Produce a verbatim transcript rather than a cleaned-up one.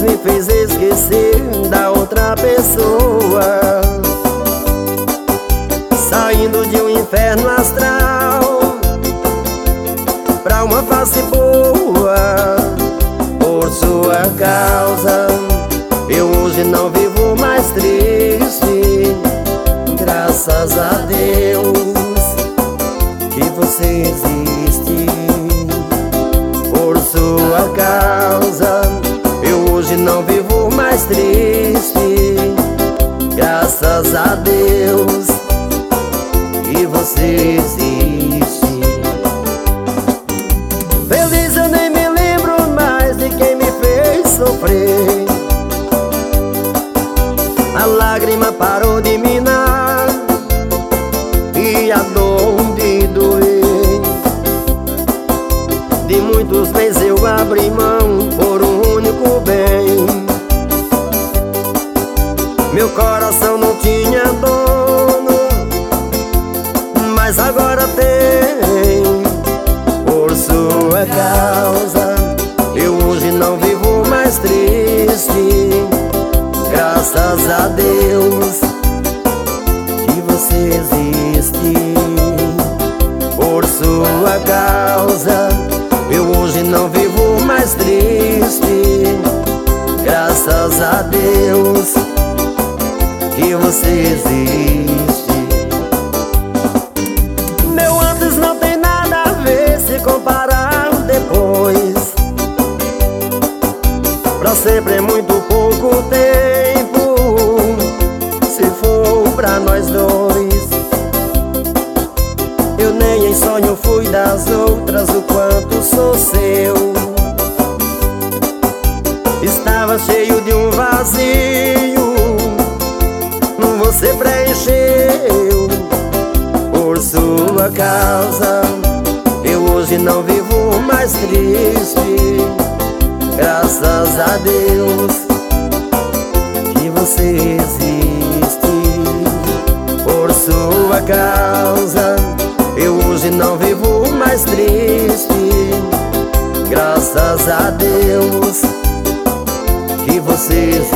me fez esquecer da outra pessoa, saindo de um inferno astral pra uma face boa. Por sua causa eu hoje não vivo mais triste. Graças a Deus que você existe. Por sua causa eu hoje não vivo mais triste. Graças a Deus que você existe. Feliz eu nem me lembro mais de quem me fez sofrer. A lágrima parou de minar e a dor de doer. De muitos bens eu abri mão por um único bem. Meu coração não tinha dono, mas agora tem. Por sua causa eu hoje não vivo mais triste. Graças a Deus que você existe. Por sua causa eu hoje não vivo mais triste. Graças a Deus que você existe. Meu antes não tem nada a ver se comparar depois. Pra sempre é muito pouco tempo, se for pra nós dois. Eu nem em sonho fui das outras o quanto sou seu. Estava cheio de um vazio, você preencheu. Por sua causa eu hoje não vivo mais triste. Graças a Deus que você existe. Por sua causa eu hoje não vivo mais triste. Graças a Deus que você existe.